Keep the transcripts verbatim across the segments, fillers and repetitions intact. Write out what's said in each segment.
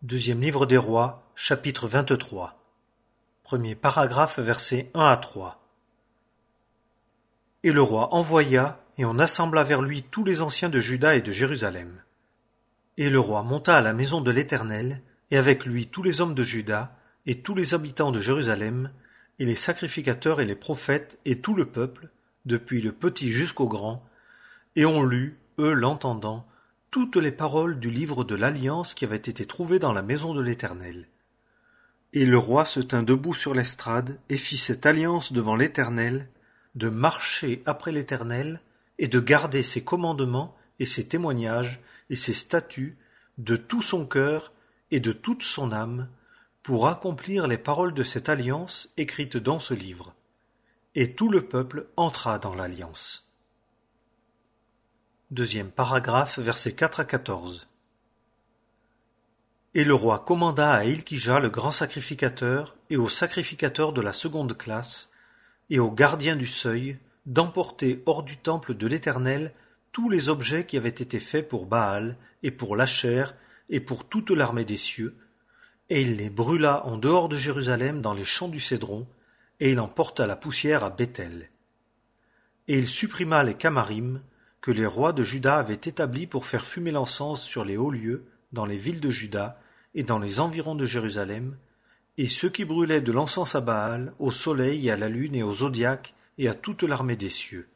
Deuxième livre des Rois, chapitre vingt-trois. Premier paragraphe, versets un à trois. Et le roi envoya, et on assembla vers lui tous les anciens de Juda et de Jérusalem. Et le roi monta à la maison de l'Éternel, et avec lui tous les hommes de Juda, et tous les habitants de Jérusalem, et les sacrificateurs et les prophètes, et tout le peuple, depuis le petit jusqu'au grand, et on lut, eux l'entendant, toutes les paroles du livre de l'Alliance qui avait été trouvé dans la maison de l'Éternel. Et le roi se tint debout sur l'estrade, et fit cette alliance devant l'Éternel, de marcher après l'Éternel, et de garder ses commandements, et ses témoignages, et ses statuts, de tout son cœur, et de toute son âme, pour accomplir les paroles de cette alliance écrites dans ce livre. Et tout le peuple entra dans l'alliance. Deuxième paragraphe, versets quatre à quatorze. Et le roi commanda à Hilkija le grand sacrificateur et aux sacrificateurs de la seconde classe et aux gardiens du seuil d'emporter hors du temple de l'Éternel tous les objets qui avaient été faits pour Baal et pour l'Achère et pour toute l'armée des cieux, et il les brûla en dehors de Jérusalem dans les champs du Cédron, et il en porta la poussière à Béthel. Et il supprima les Camarim que les rois de Juda avaient établis pour faire fumer l'encens sur les hauts lieux dans les villes de Juda et dans les environs de Jérusalem, et ceux qui brûlaient de l'encens à Baal, au soleil et à la lune et au zodiaque et à toute l'armée des cieux.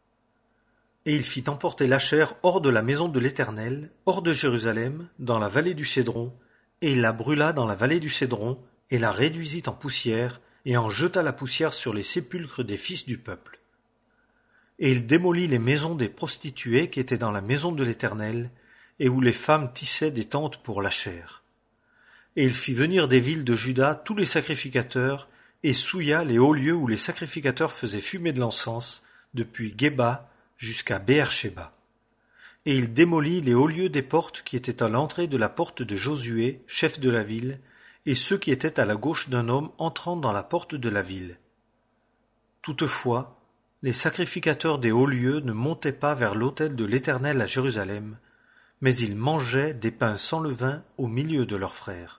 Et il fit emporter l'Achère hors de la maison de l'Éternel, hors de Jérusalem, dans la vallée du Cédron, et il la brûla dans la vallée du Cédron, et la réduisit en poussière, et en jeta la poussière sur les sépulcres des fils du peuple. Et il démolit les maisons des prostituées qui étaient dans la maison de l'Éternel, et où les femmes tissaient des tentes pour l'Achère. Et il fit venir des villes de Juda tous les sacrificateurs, et souilla les hauts lieux où les sacrificateurs faisaient fumer de l'encens, depuis Géba jusqu'à Béer-Shéba. Et il démolit les hauts lieux des portes qui étaient à l'entrée de la porte de Josué, chef de la ville, et ceux qui étaient à la gauche d'un homme entrant dans la porte de la ville. Toutefois, les sacrificateurs des hauts lieux ne montaient pas vers l'autel de l'Éternel à Jérusalem, mais ils mangeaient des pains sans levain au milieu de leurs frères.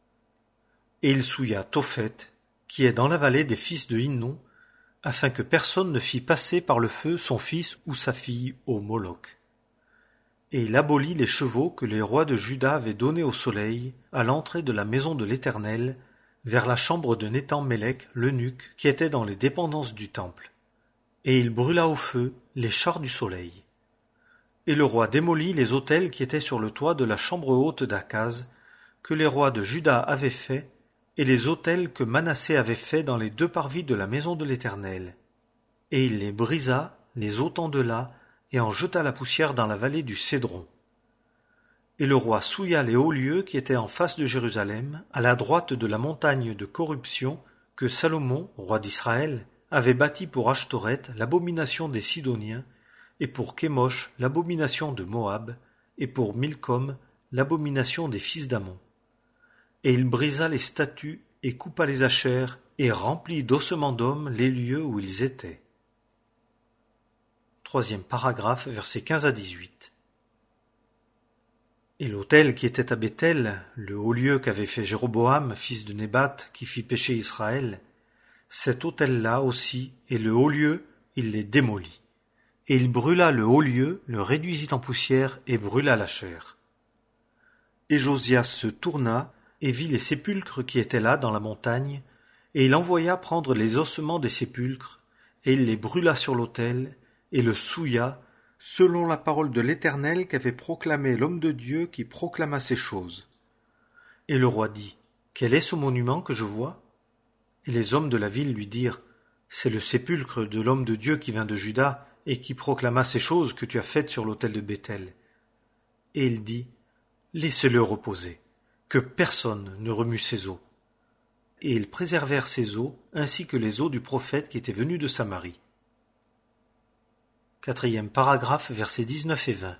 Et il souilla Tophet, qui est dans la vallée des fils de Hinnom, afin que personne ne fît passer par le feu son fils ou sa fille au Moloch. Et il abolit les chevaux que les rois de Juda avaient donnés au soleil à l'entrée de la maison de l'Éternel, vers la chambre de Nétan-Mélec, l'eunuque, qui était dans les dépendances du temple. Et il brûla au feu les chars du soleil. Et le roi démolit les autels qui étaient sur le toit de la chambre haute d'Akaz, que les rois de Juda avaient faits, et les autels que Manassé avait faits dans les deux parvis de la maison de l'Éternel. Et il les brisa, les ôtant de là, et en jeta la poussière dans la vallée du Cédron. Et le roi souilla les hauts lieux qui étaient en face de Jérusalem, à la droite de la montagne de corruption que Salomon, roi d'Israël, avait bâti pour Ashtoret l'abomination des Sidoniens, et pour Kémosh l'abomination de Moab, et pour Milcom l'abomination des fils d'Ammon. Et il brisa les statues, et coupa les achères, et remplit d'ossements d'hommes les lieux où ils étaient. Troisième paragraphe, versets quinze à dix-huit. Et l'autel qui était à Béthel, le haut lieu qu'avait fait Jéroboam, fils de Nébat, qui fit pécher Israël, cet autel-là aussi, et le haut lieu, il les démolit. Et il brûla le haut lieu, le réduisit en poussière, et brûla l'Achère. Et Josias se tourna, et vit les sépulcres qui étaient là dans la montagne, et il envoya prendre les ossements des sépulcres, et il les brûla sur l'autel, et le souilla, selon la parole de l'Éternel qu'avait proclamé l'homme de Dieu qui proclama ces choses. Et le roi dit, « Quel est ce monument que je vois ?» Et les hommes de la ville lui dirent, « C'est le sépulcre de l'homme de Dieu qui vient de Juda et qui proclama ces choses que tu as faites sur l'autel de Béthel. » Et il dit, « Laissez-le reposer, que personne ne remue ses os. » Et ils préservèrent ses os, ainsi que les os du prophète qui était venu de Samarie. Quatrième paragraphe, versets dix-neuf et vingt.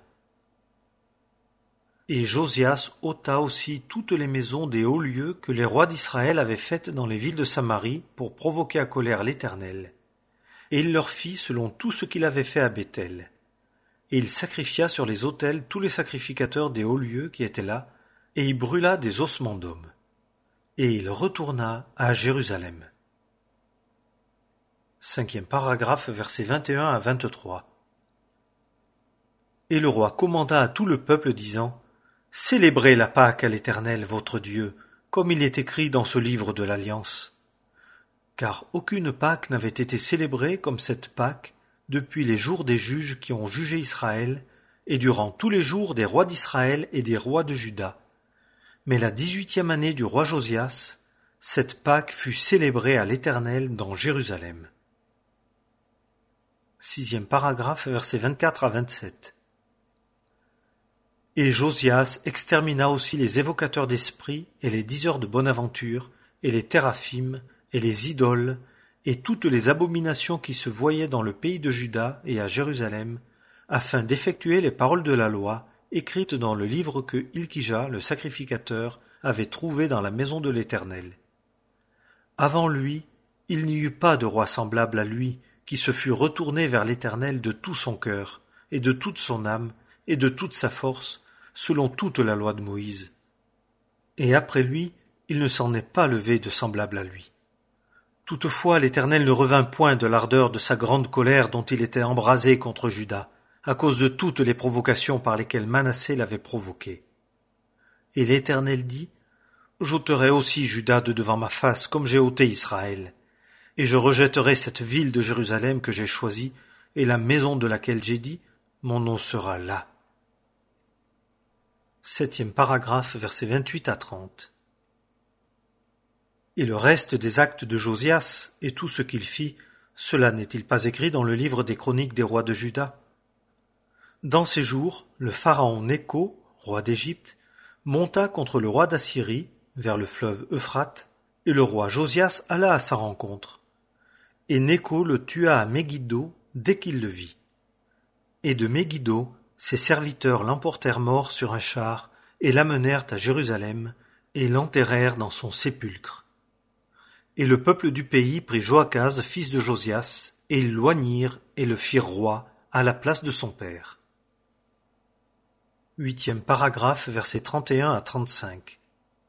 Et Josias ôta aussi toutes les maisons des hauts lieux que les rois d'Israël avaient faites dans les villes de Samarie pour provoquer à colère l'Éternel. Et il leur fit selon tout ce qu'il avait fait à Béthel. Et il sacrifia sur les autels tous les sacrificateurs des hauts lieux qui étaient là, et y brûla des ossements d'hommes. Et il retourna à Jérusalem. Cinquième paragraphe, versets vingt et un à vingt-trois. Et le roi commanda à tout le peuple, disant: Célébrez la Pâque à l'Éternel votre Dieu, comme il est écrit dans ce livre de l'Alliance. Car aucune Pâque n'avait été célébrée comme cette Pâque depuis les jours des juges qui ont jugé Israël, et durant tous les jours des rois d'Israël et des rois de Juda. Mais la dix-huitième année du roi Josias, cette Pâque fut célébrée à l'Éternel dans Jérusalem. Sixième paragraphe, versets vingt-quatre à vingt-sept. Et Josias extermina aussi les évocateurs d'esprit et les diseurs de bonne aventure, et les théraphim, et les idoles, et toutes les abominations qui se voyaient dans le pays de Juda et à Jérusalem, afin d'effectuer les paroles de la loi, écrites dans le livre que Hilkija, le sacrificateur, avait trouvé dans la maison de l'Éternel. Avant lui, il n'y eut pas de roi semblable à lui, qui se fût retourné vers l'Éternel de tout son cœur, et de toute son âme, et de toute sa force, selon toute la loi de Moïse. Et après lui, il ne s'en est pas levé de semblable à lui. Toutefois, l'Éternel ne revint point de l'ardeur de sa grande colère dont il était embrasé contre Juda, à cause de toutes les provocations par lesquelles Manassé l'avait provoqué. Et l'Éternel dit: J'ôterai aussi Juda de devant ma face, comme j'ai ôté Israël, et je rejetterai cette ville de Jérusalem que j'ai choisie, et la maison de laquelle j'ai dit: Mon nom sera là. Septième paragraphe, versets vingt-huit à trente. Et le reste des actes de Josias, et tout ce qu'il fit, cela n'est-il pas écrit dans le livre des chroniques des rois de Juda? Dans ces jours, le pharaon Nécho, roi d'Égypte, monta contre le roi d'Assyrie, vers le fleuve Euphrate, et le roi Josias alla à sa rencontre. Et Nécho le tua à Megiddo dès qu'il le vit. Et de Megiddo, ses serviteurs l'emportèrent mort sur un char, et l'amenèrent à Jérusalem, et l'enterrèrent dans son sépulcre. Et le peuple du pays prit Joachaz, fils de Josias, et ils l'oignirent et le firent roi à la place de son père. Huitième paragraphe, versets trente et un à trente-cinq.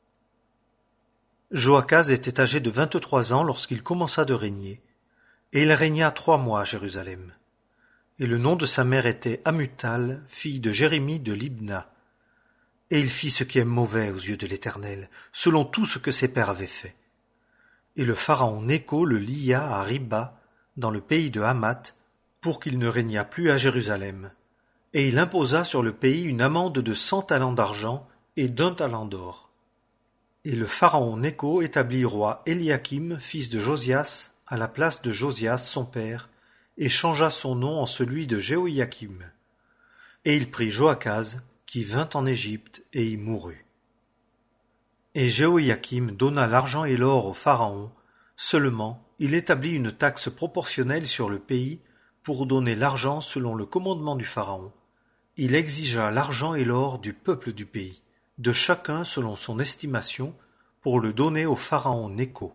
Joachaz était âgé de vingt-trois ans lorsqu'il commença de régner, et il régna trois mois à Jérusalem. Et le nom de sa mère était Amutal, fille de Jérémie de Libna. Et il fit ce qui est mauvais aux yeux de l'Éternel, selon tout ce que ses pères avaient fait. Et le pharaon Nécho le lia à Riba, dans le pays de Hamath, pour qu'il ne régnât plus à Jérusalem. Et il imposa sur le pays une amende de cent talents d'argent et d'un talent d'or. Et le pharaon Nécho établit roi Éliakim, fils de Josias, à la place de Josias son père, et changea son nom en celui de Jéhoïakim. Et il prit Joachaz, qui vint en Égypte, et y mourut. Et Jéhoïakim donna l'argent et l'or au pharaon, seulement il établit une taxe proportionnelle sur le pays pour donner l'argent selon le commandement du pharaon. Il exigea l'argent et l'or du peuple du pays, de chacun selon son estimation, pour le donner au pharaon Nécho.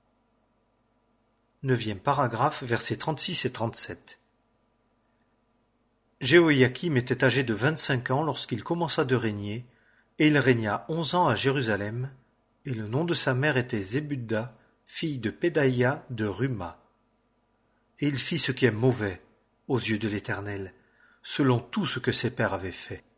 Neuvième paragraphe, versets trente-six et trente-sept. Jéhoïakim était âgé de vingt-cinq ans lorsqu'il commença de régner, et il régna onze ans à Jérusalem, et le nom de sa mère était Zébudda, fille de Pédaïa de Ruma. Et il fit ce qui est mauvais aux yeux de l'Éternel, selon tout ce que ses pères avaient fait.